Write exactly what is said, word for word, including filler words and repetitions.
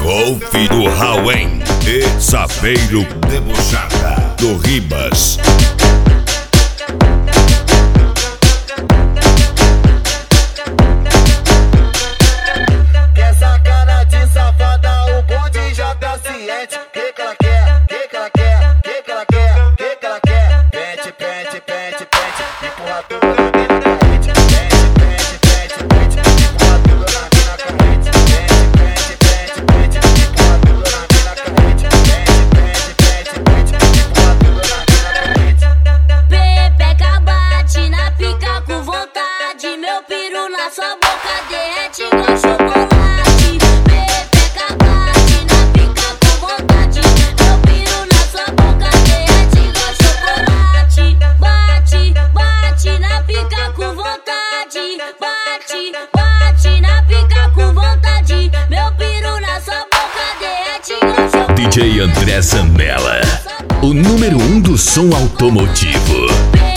Golf do Rauen e Saveiro Debochada do Ribas. Quer sacana de safada, o bonde já tá ciente. Que que ela quer, que que ela quer, que que ela quer, que que ela quer. Pente, pente, pente, pente, empurra tudo na mina carrete. Pente, pente, pente, pente, empurra tudo na mina carrete. Pente, pente, pente, pente, empurra tudo na mina carrete. Pente, pente, pente, pente, empurra tudo na mina carrete. Pepeca bate na pica com vontade, meu piru na sua boca derrete igual chocolate. Pepeca bate na pica com vontade, meu piru na sua boca derrete igual chocolate. Bate, bate na pica com vontade, bate, bate na pica com vontade, meu piru na sua boca derrete igual chocolate. D J André Zambella, o número um do som automotivo.